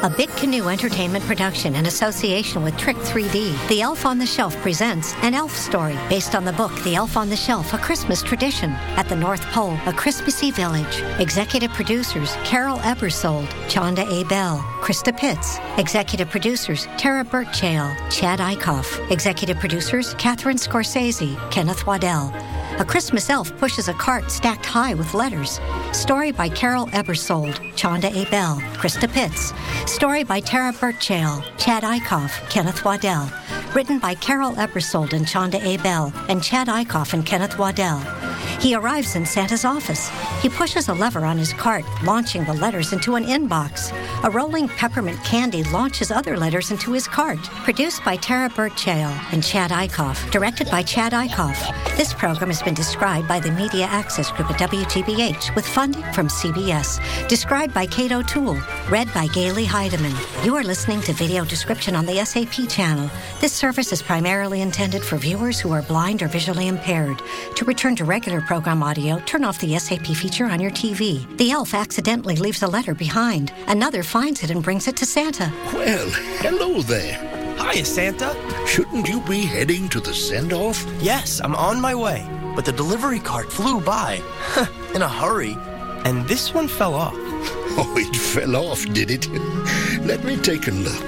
A Big Canoe Entertainment production in association with Trick 3D, The Elf on the Shelf presents An Elf Story based on the book The Elf on the Shelf, A Christmas Tradition. At the North Pole, a Christmassy village. Executive producers Carol Ebersold, Chonda A. Bell, Krista Pitts. Executive producers Tara Burchale, Chad Eichhoff. Executive producers Catherine Scorsese, Kenneth Waddell. A Christmas elf pushes a cart stacked high with letters. Story by Carol Ebersold, Chonda A. Bell, Krista Pitts. Story by Tara Burchale, Chad Eichhoff, Kenneth Waddell. Written by Carol Ebersold and Chonda A. Bell and Chad Eichhoff and Kenneth Waddell. He arrives in Santa's office. He pushes a lever on his cart, launching the letters into an inbox. A rolling peppermint candy launches other letters into his cart. Produced by Tara Burchale and Chad Eichhoff. Directed by Chad Eichhoff. This program has been described by the Media Access Group at WGBH with funding from CBS. Described by Kate O'Toole. Read by Gailey Heidemann. You are listening to video description on the SAP channel. This service is primarily intended for viewers who are blind or visually impaired. To return to regular program audio, turn off the SAP feature on your TV. The elf accidentally leaves a letter behind. Another finds it and brings it to Santa. Well, hello there. Hiya, Santa. Shouldn't you be heading to the send-off? Yes, I'm on my way. But the delivery cart flew by. In a hurry. And this one fell off. Oh, it fell off, did it? Let me take a look.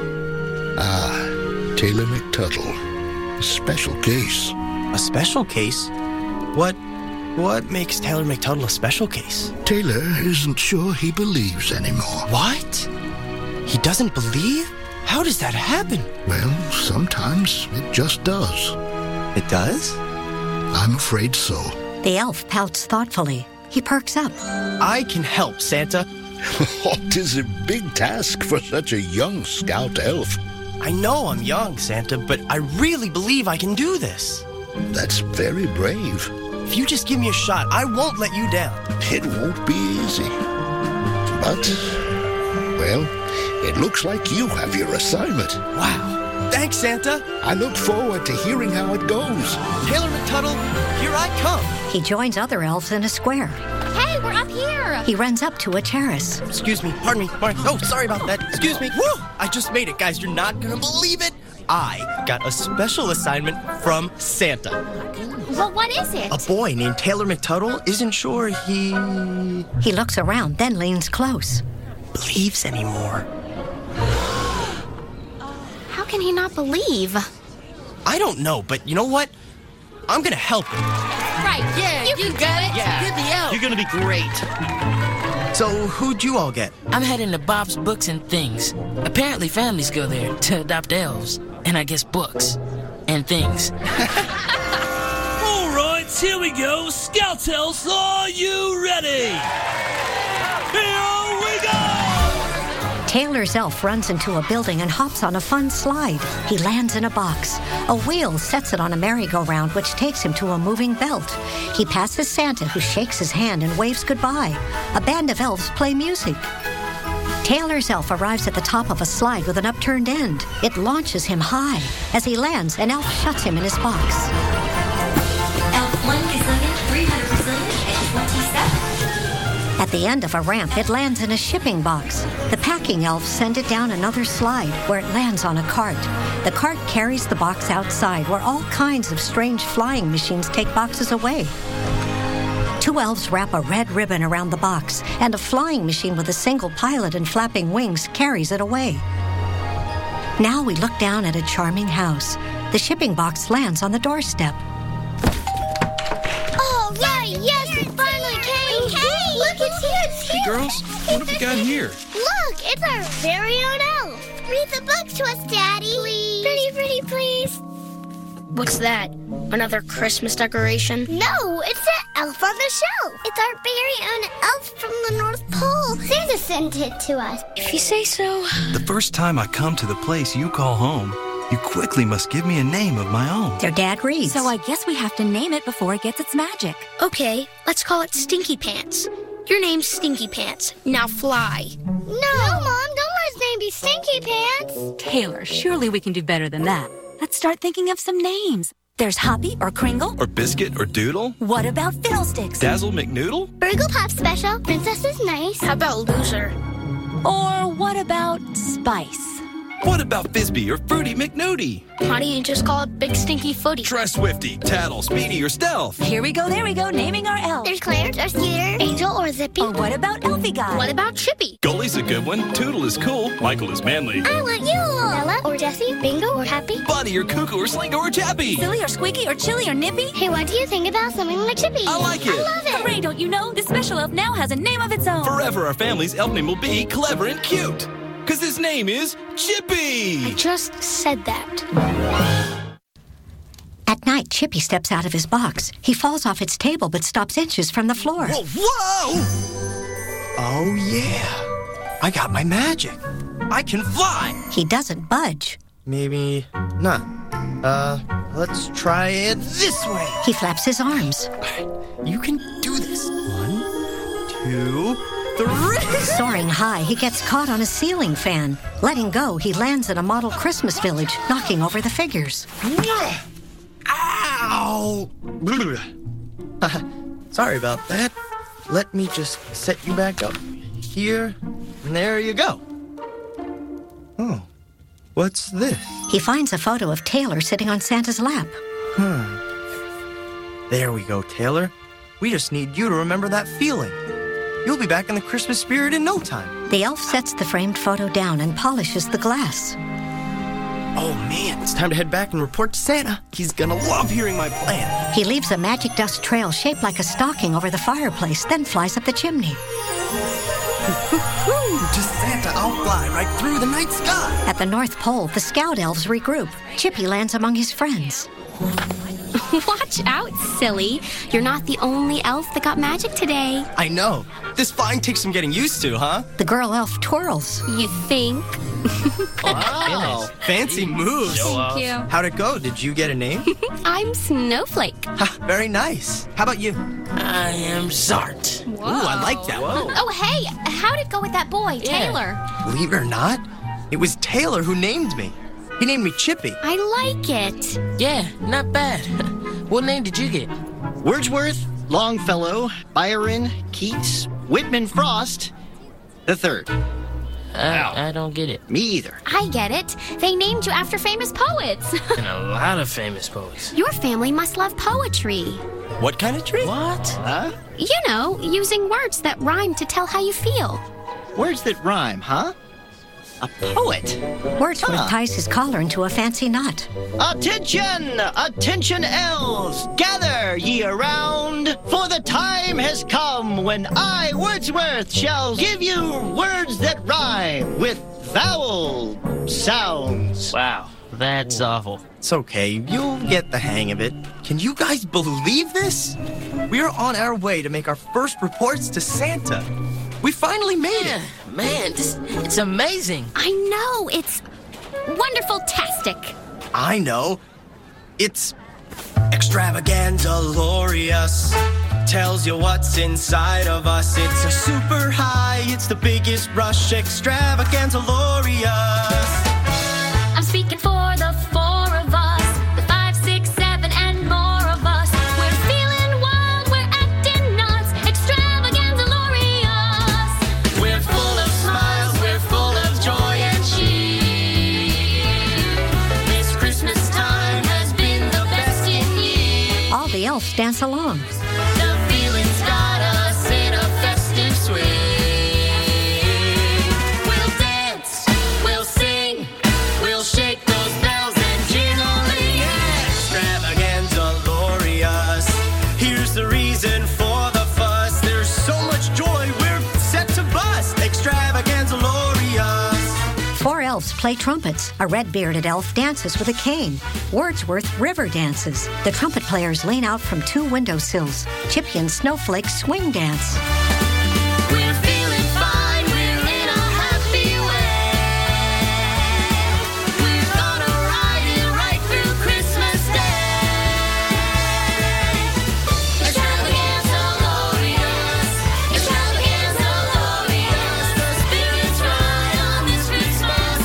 Ah, Taylor McTuttle. A special case. A special case? What makes Taylor McTuttle a special case? Taylor isn't sure he believes anymore. What? He doesn't believe? How does that happen? Well, sometimes it just does. It does? I'm afraid so. The elf pouts thoughtfully. He perks up. I can help, Santa. What is a big task for such a young scout elf? I know I'm young, Santa, but I really believe I can do this. That's very brave. If you just give me a shot, I won't let you down. It won't be easy. But, well, it looks like you have your assignment. Wow. Thanks, Santa. I look forward to hearing how it goes. Taylor McTuttle, here I come. He joins other elves in a square. Hey, we're up here. He runs up to a terrace. Excuse me, pardon me. Oh, sorry about that. Excuse me. Woo! I just made it, guys. You're not gonna believe it. I got a special assignment from Santa. Well, what is it? A boy named Taylor McTuttle isn't sure He looks around, then leans close. believes anymore. How can he not believe? I don't know, but you know what? I'm gonna help him. Right, yeah, you got it. Yeah. Good deal. You're gonna be great. So, who'd you all get? I'm heading to Bob's Books and Things. Apparently families go there to adopt elves. And I guess books. And things. All right, here we go. Scout Elves, are you ready? Here we go! Taylor's elf runs into a building and hops on a fun slide. He lands in a box. A wheel sets it on a merry-go-round, which takes him to a moving belt. He passes Santa, who shakes his hand and waves goodbye. A band of elves play music. Taylor's elf arrives at the top of a slide with an upturned end. It launches him high. As he lands, an elf shuts him in his box. Elf 1 resilient, 300 resilient, and 27. At the end of a ramp, it lands in a shipping box. The packing elves send it down another slide, where it lands on a cart. The cart carries the box outside, where all kinds of strange flying machines take boxes away. Two elves wrap a red ribbon around the box, and a flying machine with a single pilot and flapping wings carries it away. Now we look down at a charming house. The shipping box lands on the doorstep. Oh, right, yes, it finally came. Hey, look, it's here. Hey, girls, what have we got here? Look, it's our very own elf. Read the book to us, Daddy. Please. Pretty, please. What's that? Another Christmas decoration? No, it's the elf on the shelf. It's our very own elf from the North Pole. Santa sent it to us. If you say so. The first time I come to the place you call home, you quickly must give me a name of my own. Their dad reads. So I guess we have to name it before it gets its magic. Okay, let's call it Stinky Pants. Your name's Stinky Pants. Now fly. No, Mom, don't let his name be Stinky Pants. Taylor, surely we can do better than that. Let's start thinking of some names. There's Hoppy or Kringle. Or Biscuit or Doodle. What about Fiddlesticks? Dazzle McNoodle. Burgle Pop Special. Princess is nice. How about Loser? Or what about Spice? What about Fizbee or Fruity McNooty? Why don't you just call it Big Stinky Footy? Try Swifty, Tattle, Speedy, or Stealth. There we go, naming our elf. There's Clarence or Skeeter, Angel or Zippy. Or what about Elfie Guy? What about Chippy? Goalie's a good one. Toodle is cool. Michael is manly. I want you. Bella or Jessie, Bingo or Happy. Buddy or Cuckoo or Slingo or Chappy. Silly or Squeaky or Chilly or Nippy? Hey, what do you think about something like Chippy? I like it. I love it. Hooray, don't you know? The special elf now has a name of its own. Forever our family's elf name will be clever and cute. Because his name is Chippy. I just said that. At night, Chippy steps out of his box. He falls off its table but stops inches from the floor. Whoa! Oh, yeah. I got my magic. I can fly. He doesn't budge. Maybe not. Let's try it this way. He flaps his arms. You can do this. 1, 2, 3. Soaring high, he gets caught on a ceiling fan. Letting go, he lands at a model Christmas village, knocking over the figures. Ow! Sorry about that. Let me just set you back up here. And there you go. Oh, what's this? He finds a photo of Taylor sitting on Santa's lap. There we go, Taylor. We just need you to remember that feeling. You'll be back in the Christmas spirit in no time. The elf sets the framed photo down and polishes the glass. Oh, man, it's time to head back and report to Santa. He's gonna love hearing my plan. He leaves a magic dust trail shaped like a stocking over the fireplace, then flies up the chimney. To Santa, I'll fly right through the night sky. At the North Pole, the scout elves regroup. Chippy lands among his friends. Watch out, silly. You're not the only elf that got magic today. I know. This flying takes some getting used to, huh? The girl elf twirls. You think? Wow. Fancy moves. Thank you. How'd it go? Did you get a name? I'm Snowflake. Very nice. How about you? I am Zart. Ooh, I like that one. Oh, hey, how'd it go with that boy, Taylor? Believe it or not, it was Taylor who named me. He named me Chippy. I like it. Yeah, not bad. What name did you get? Wordsworth, Longfellow, Byron, Keats, Whitman Frost, the third. I don't get it. Me either. I get it. They named you after famous poets. And a lot of famous poets. Your family must love poetry. What kind of tree? What? Huh? You know, using words that rhyme to tell how you feel. Words that rhyme, huh? A poet. Wordsworth ties his collar into a fancy knot. Attention! Attention, elves! Gather ye around, for the time has come when I, Wordsworth, shall give you words that rhyme with vowel sounds. Wow, that's awful. It's okay. You'll get the hang of it. Can you guys believe this? We are on our way to make our first reports to Santa. We finally made it. Man, it's amazing. I know, it's wonderful-tastic. I know. It's extravaganza-lorious. Tells you what's inside of us. It's a super high. It's the biggest rush. Extravaganza-lorious. I'm speaking for the four of us, the 5, 6, 7, and more of us. We're feeling wild, we're acting nuts. Extravaganza-lorious. We're full of smiles, we're full of joy and cheer. This Christmas time has been the best in years. All the elves dance along. The feeling's got us in a festive swing. We'll dance, we'll sing, we'll shake those bells and jingling. Extravaganza-lorious. Here's the reason for the fuss. There's so much joy, we're set to bust. Extravaganza-lorious. 4 elves play trumpets. A red-bearded elf dances with a cane. Wordsworth river dances. The trumpet players lean out from 2 windowsills. Chippy and Snowflake swing dance. We're feeling fine, we're in a happy way. We're gonna ride it right through Christmas Day. Extravaganza-lorious, extravaganza-lorious. The spirit's right on this Christmas.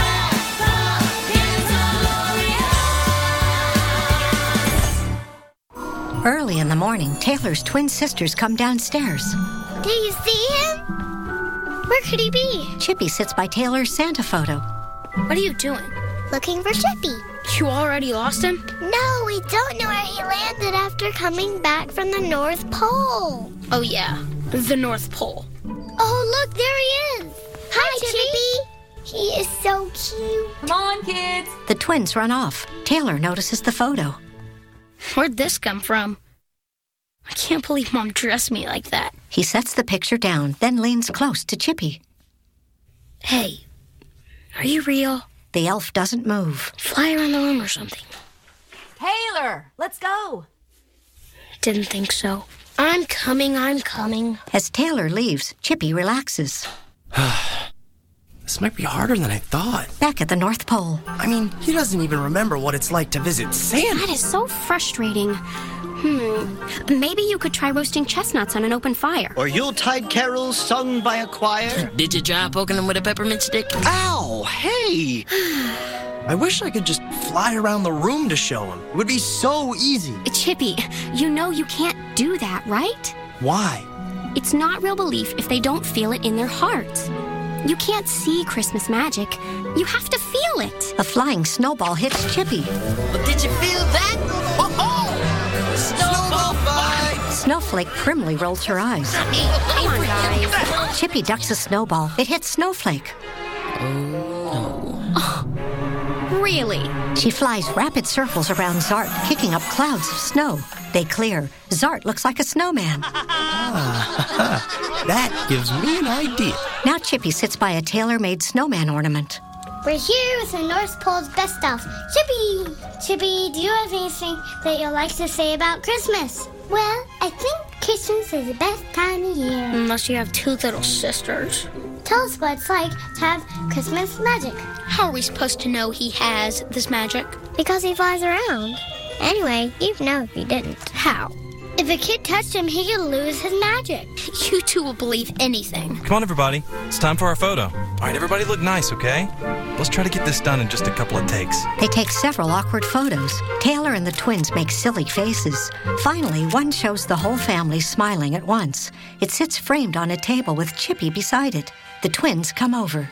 Extravaganza-lorious. Early in the morning, Taylor's twin sisters come downstairs. Do you see him? Where could he be? Chippy sits by Taylor's Santa photo. What are you doing? Looking for Chippy. You already lost him? No, we don't know where he landed after coming back from the North Pole. Oh, yeah. The North Pole. Oh, look, there he is. Hi, Chippy. He is so cute. Come on, kids. The twins run off. Taylor notices the photo. Where'd this come from? I can't believe Mom dressed me like that. He sets the picture down, then leans close to Chippy. Hey, are you real? The elf doesn't move. Fly around the room or something. Taylor, let's go. Didn't think so. I'm coming. As Taylor leaves, Chippy relaxes. This might be harder than I thought. Back at the North Pole. I mean, he doesn't even remember what it's like to visit Santa. That is so frustrating. Maybe you could try roasting chestnuts on an open fire. Or Yuletide carols sung by a choir. Did you try poking him with a peppermint stick? Ow! Hey! I wish I could just fly around the room to show him. It would be so easy. Chippy, you know you can't do that, right? Why? It's not real belief if they don't feel it in their hearts. You can't see Christmas magic. You have to feel it. A flying snowball hits Chippy. But did you feel that? Snowball fight! Snowflake primly rolls her eyes. Come on, guys. Chippy ducks a snowball. It hits Snowflake. Really? She flies rapid circles around Zart, kicking up clouds of snow. They clear. Zart looks like a snowman. That gives me an idea. Now Chippy sits by a tailor-made snowman ornament. We're here with the North Pole's best elf, Chippy. Chippy, do you have anything that you'd like to say about Christmas? Well, I think Christmas is the best time of year. Unless you have two little sisters. Tell us what it's like to have Christmas magic. How are we supposed to know he has this magic? Because he flies around. Anyway, you'd know if he didn't. How? If a kid touched him, he could lose his magic. You two will believe anything. Come on, everybody. It's time for our photo. All right, everybody look nice, okay? Let's try to get this done in just a couple of takes. They take several awkward photos. Taylor and the twins make silly faces. Finally, one shows the whole family smiling at once. It sits framed on a table with Chippy beside it. The twins come over.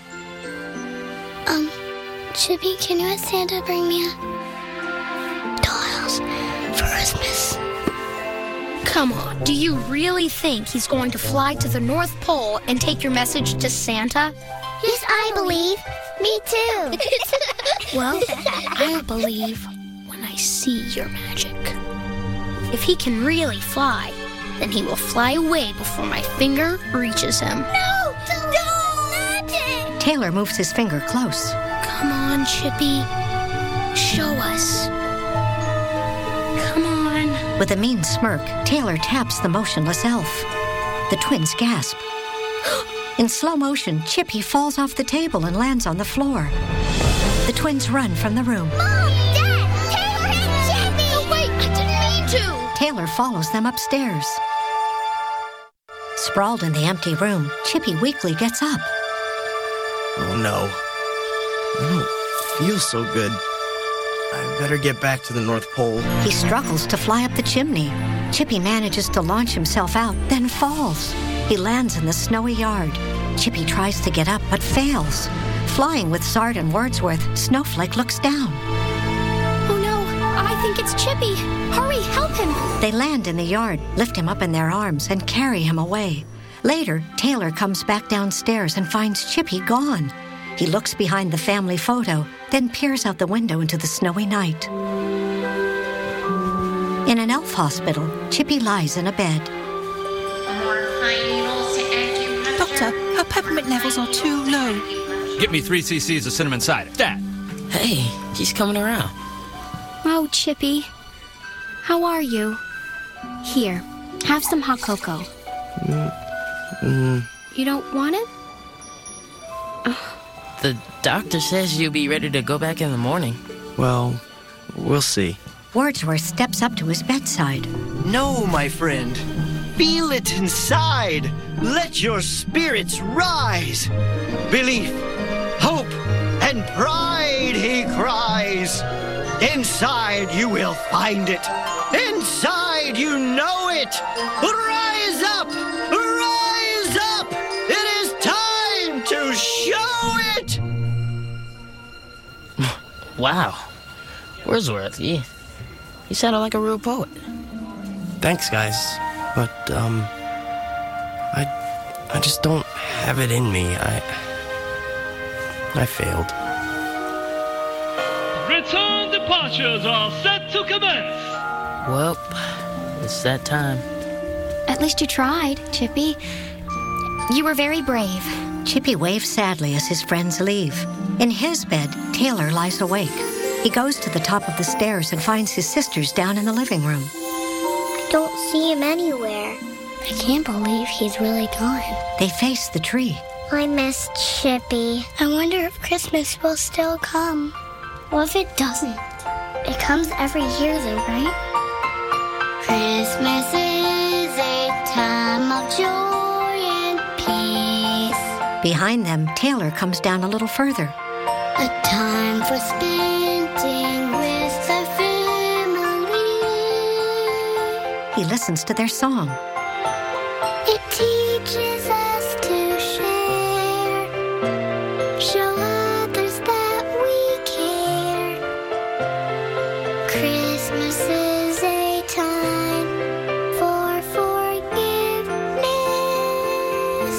Chippy, can you have Santa bring me a dollhouse for Christmas? Come on, do you really think he's going to fly to the North Pole and take your message to Santa? Yes, I believe. Me too. Well, I'll believe when I see your magic. If he can really fly, then he will fly away before my finger reaches him. No! Magic! Taylor moves his finger close. Come on, Chippy. Show us. Come on. With a mean smirk, Taylor taps the motionless elf. The twins gasp. In slow motion, Chippy falls off the table and lands on the floor. The twins run from the room. Mom! Dad! Taylor hit Chippy! Oh, wait, I didn't mean to! Taylor follows them upstairs. Sprawled in the empty room, Chippy weakly gets up. Oh, no. I don't feel so good. I better get back to the North Pole. He struggles to fly up the chimney. Chippy manages to launch himself out, then falls. He lands in the snowy yard. Chippy tries to get up, but fails. Flying with Zart and Wordsworth, Snowflake looks down. Oh no, I think it's Chippy. Hurry, help him. They land in the yard, lift him up in their arms, and carry him away. Later, Taylor comes back downstairs and finds Chippy gone. He looks behind the family photo, then peers out the window into the snowy night. In an elf hospital, Chippy lies in a bed. Doctor, her peppermint levels are too low. Get me 3 cc's of cinnamon cider. That. Hey, he's coming around. Oh, Chippy. How are you? Here, have some hot cocoa. You don't want it? The doctor says you'll be ready to go back in the morning. Well, we'll see. Wordsworth steps up to his bedside. No, my friend. Feel it inside. Let your spirits rise. Belief, hope, and pride, he cries. Inside you will find it. Inside you know it. Rise up! Rise up! It is time Wow. Wordsworth, you sounded like a real poet. Thanks, guys. But, I just don't have it in me. I failed. Return departures are set to commence. Well, it's that time. At least you tried, Chippy. You were very brave. Chippy waves sadly as his friends leave. In his bed, Taylor lies awake. He goes to the top of the stairs and finds his sisters down in the living room. I don't see him anywhere. I can't believe he's really gone. They face the tree. I miss Chippy. I wonder if Christmas will still come. What if it doesn't? It comes every year though, right? Christmas is a time of joy and peace. Behind them, Taylor comes down a little further. A time for spending with the family. He listens to their song. It teaches us to share, show others that we care. Christmas is a time for forgiveness.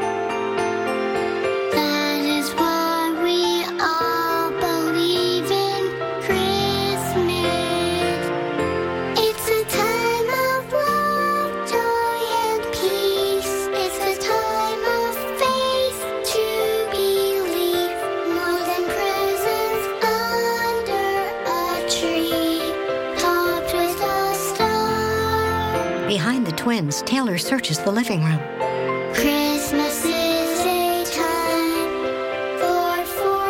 That is why we all believe in Christmas. It's a time of love, joy, and peace. It's a time of faith to believe. More than presents under a tree, topped with a star. Behind the twins, Taylor searches the living room. Christmas is a time for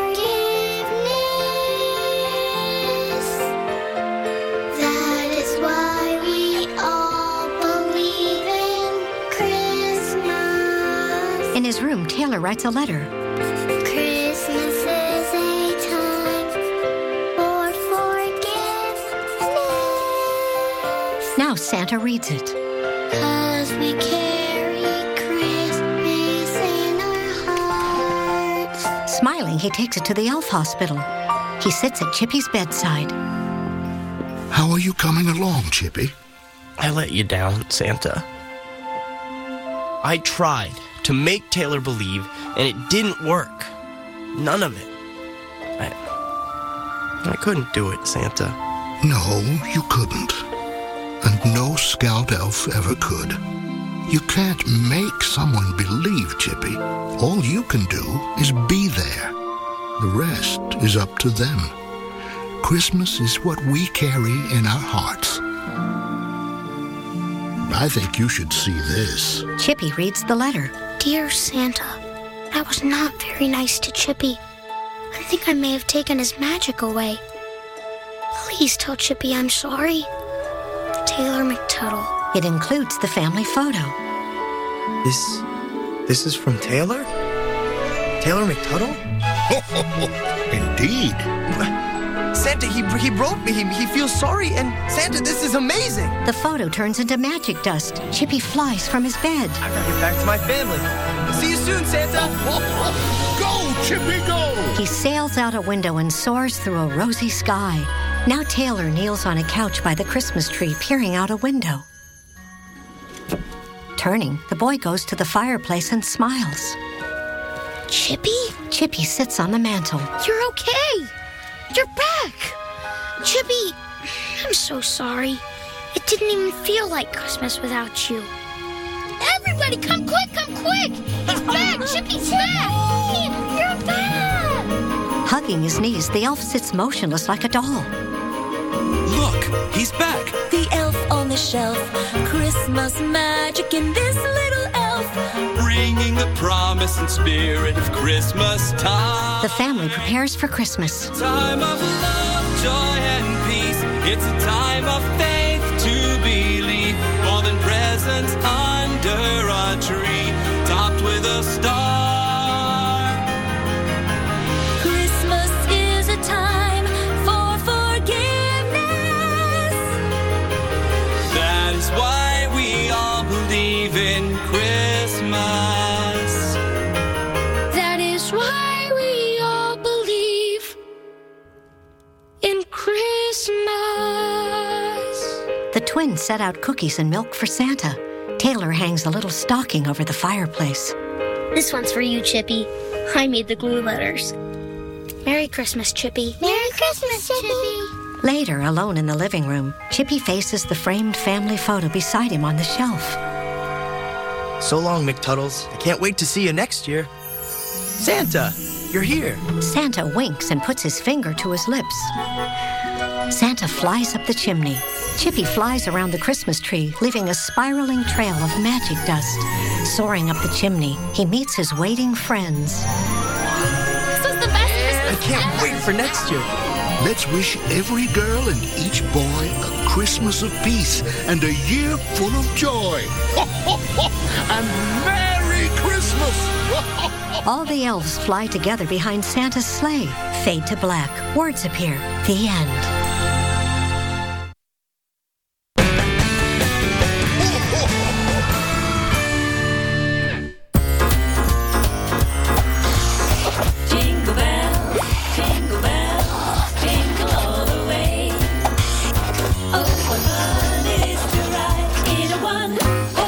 forgiveness. That is why we all believe in Christmas. In his room, Taylor writes a letter. Christmas is a time for forgiveness. Now Santa reads it. 'Cause we carry Christmas in our hearts. Smiling, he takes it to the elf hospital. He sits at Chippy's bedside. How are you coming along, Chippy? I let you down, Santa. I tried to make Taylor believe, and it didn't work. None of it. I couldn't do it, Santa. No, you couldn't. And no scout elf ever could. You can't make someone believe, Chippy. All you can do is be there. The rest is up to them. Christmas is what we carry in our hearts. I think you should see this. Chippy reads the letter. Dear Santa, I was not very nice to Chippy. I think I may have taken his magic away. Please tell Chippy I'm sorry. Taylor McTuttle. It includes the family photo. This is from Taylor? Taylor McTuttle? Indeed. Santa, he wrote me. He feels sorry, and Santa, this is amazing. The photo turns into magic dust. Chippy flies from his bed. I gotta get back to my family. See you soon, Santa. Go, Chippy, go! He sails out a window and soars through a rosy sky. Now Taylor kneels on a couch by the Christmas tree, peering out a window. Turning, the boy goes to the fireplace and smiles. Chippy? Chippy sits on the mantel. You're okay. You're back. Chippy, I'm so sorry. It didn't even feel like Christmas without you. Everybody, come quick, come quick. He's back. Chippy's back. You're back. Hugging his knees, the elf sits motionless like a doll. Look, he's back. The elf on the shelf. Christmas magic in this little elf. Bringing the promise and spirit of Christmas time. The family prepares for Christmas. Time of love, joy, and peace. It's a time of faith to believe. More than presents under a tree, topped with a star. Christmas is a time for forgiveness. That is why we all believe in Christmas. That is why we all believe The twins set out cookies and milk for Santa. Taylor hangs a little stocking over the fireplace. This one's for you, Chippy. I made the glue letters. Merry Christmas, Chippy. Merry Christmas, Chippy. Later, alone in the living room, Chippy faces the framed family photo beside him on the shelf. So long, McTuddles. I can't wait to see you next year. Santa, you're here. Santa winks and puts his finger to his lips. Santa flies up the chimney. Chippy flies around the Christmas tree, leaving a spiraling trail of magic dust. Soaring up the chimney, he meets his waiting friends. This was the best Christmas I can't wait for next year. Let's wish every girl and each boy a Christmas of peace and a year full of joy. And Merry Christmas! All the elves fly together behind Santa's sleigh. Fade to black. Words appear. The end. Jingle bell, jingle all the way. Oh, what fun it is to ride in a one-horse